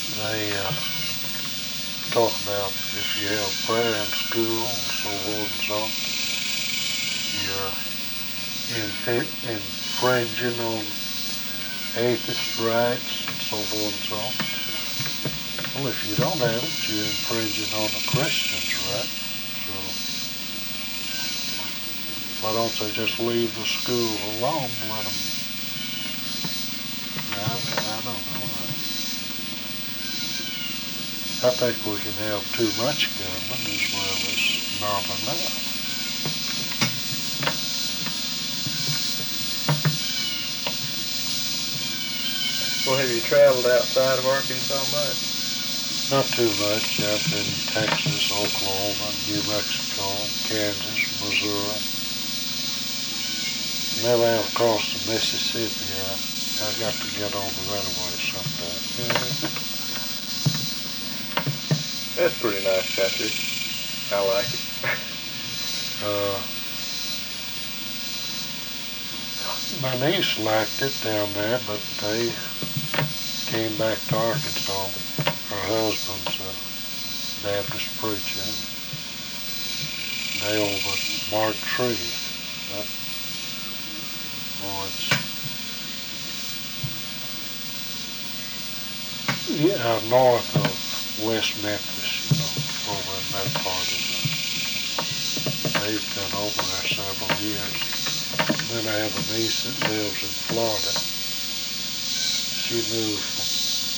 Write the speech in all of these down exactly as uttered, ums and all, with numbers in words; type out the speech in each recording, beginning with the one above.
they uh, talk about if you have prayer in school and so forth and so on, you're inf- infringing on atheist rights and so forth and so on. Well, if you don't have it, you're infringing on the Christians' rights. So why don't they just leave the school alone and let them, I, I don't know. I think we can have too much government as well as not enough. Well, have you traveled outside of Arkansas much? Not too much. I've been in Texas, Oklahoma, New Mexico, Kansas, Missouri. Never have crossed the Mississippi. I, I got to get over that way sometime. Mm-hmm. That's pretty nice country. I like it. uh, my niece liked it down there, but they came back to Arkansas. Her husband's a Baptist preacher. They over at Mark Tree. But, well, it's yeah, north of West Memphis, you know, over in that part of it. They've been over there several years. Then I have a niece that lives in Florida. She moved from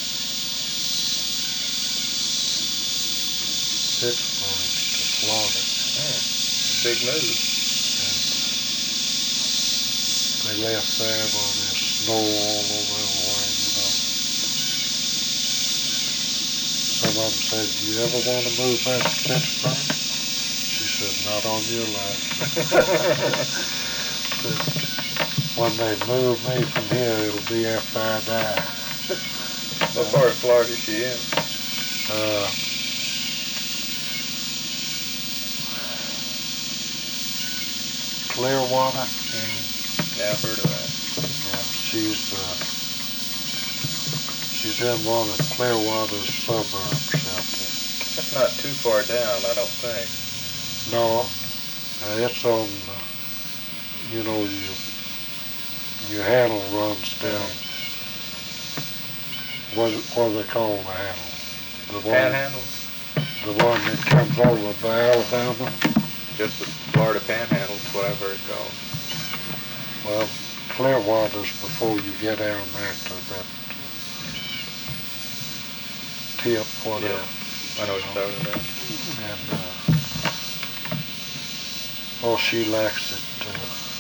Pittsburgh to Florida. Yeah, big move. And they left there where there's snow all over everywhere, you know. Some of them said, "Do you ever want to move back to Pittsburgh?" She said, "Not on your life." But when they move me from here, it'll be after I die. What part of Florida is she in? Uh, Clearwater. Mm-hmm. Yeah, I've heard of that. Yeah, she's uh, she's in one of Clearwater's suburbs out there. That's not too far down, I don't think. No, uh, it's on. Uh, you know, you your handle runs down. What what do they call the handle? The one, Panhandle? the one that comes over by Alabama. Just the Florida Panhandle is what I've heard it called. Well, Clearwater's before you get down there to that tip, whatever. Yeah, I know what you're talking about. And, uh, oh, she likes it. Uh,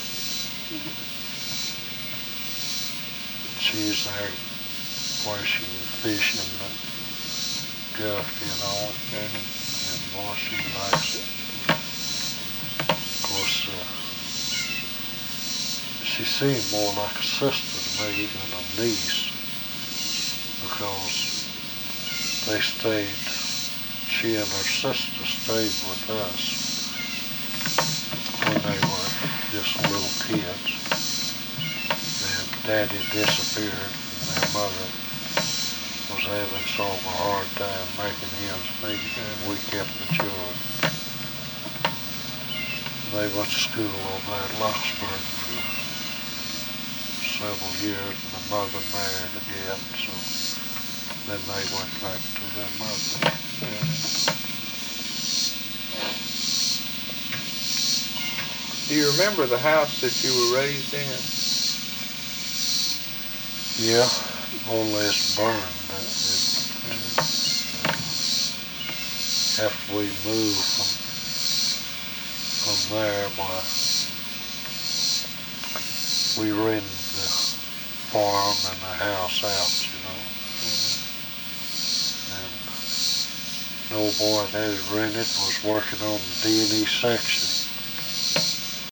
she's there where she can fish in the Gulf, you know, Mm-hmm. and boy, she likes it. Of course, uh, she seemed more like a sister to me than a niece, because they stayed, she and her sister stayed with us when they were just little kids. And Daddy disappeared, and their mother was having sort of a hard time making ends meet, and we kept the children. They went to school over there at Locksburg for several years, and the mother married again, so then they went back to their mother. Mm-hmm. Do you remember the house that you were raised in? Yeah, only it's burned. It, Mm-hmm. after we moved from, from there, why, we rented the farm and the house out, you know. Mm-hmm. And the old boy that had rented was working on the D and E section